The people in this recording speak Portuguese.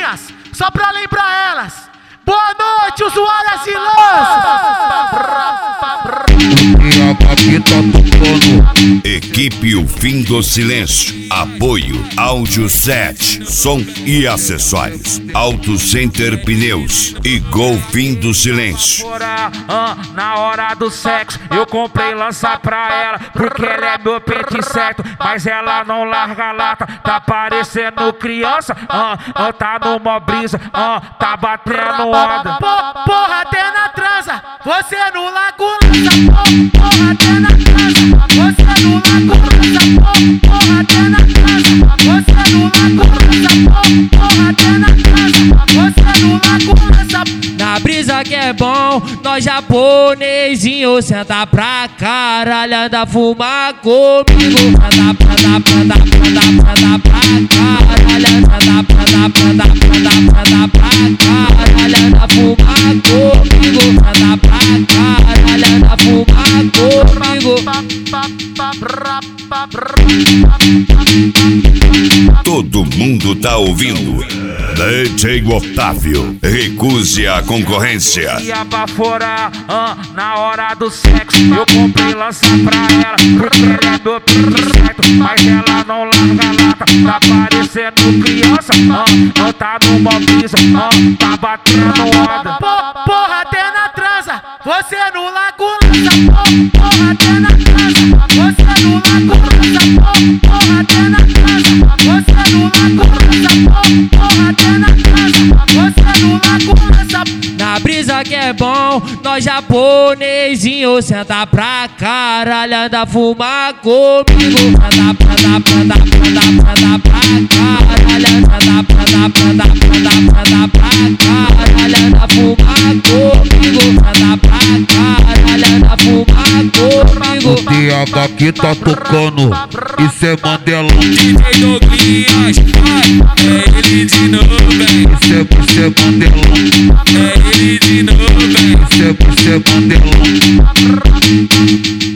novinhas, só pra lembrar elas. Boa noite, usuárias e lanças. Aqui tá tocando. Equipe O Fim do Silêncio. Apoio Áudio 7, som e acessórios. Auto Center Pneus e Gol Fim do Silêncio. Na hora do sexo eu comprei lança pra ela, porque ela é meu pente certo, mas ela não larga a lata. Tá parecendo criança, tá numa brisa, tá batendo onda. Porra, até na transa, você no lago lança. Porra, até na transa, você no lago lança. Porra, até na transa, você no lago lança. Porra, até na transa, você no lago lança. Na brisa que é bom, nós japonesinho senta pra caralho, anda fumar comigo. Senta pra caralho, senta pra caralho, anda fumar comigo. Senta pra caralho, anda fumar comigo. Todo mundo tá ouvindo. DJ Otávio, recuse a concorrência. Ia pra fora, na hora do sexo eu comprei lança pra ela, porque ela é meu pente certo, mas ela não larga a lata. Tá parecendo criança, tá numa brisa, tá batendo onda. Porra, até na transa, você no lago lança. Porra, até na transa, você no lago lança. Porra, até na transa, você no lago lança. Porra, até na transa, você no lago lança. Na brisa que é bom, nós japonesinho senta pra caralho, anda fumar comigo. Senta pra caralho, senta pra caralho, anda fumar comigo. Senta pra caralho, anda fumar comigo. O DH aqui tá tocando. Isso é Mandela. DJ Douglas, é ele de novo, velho. Isso é Mandela. É ele de novo, velho. Isso é Mandela.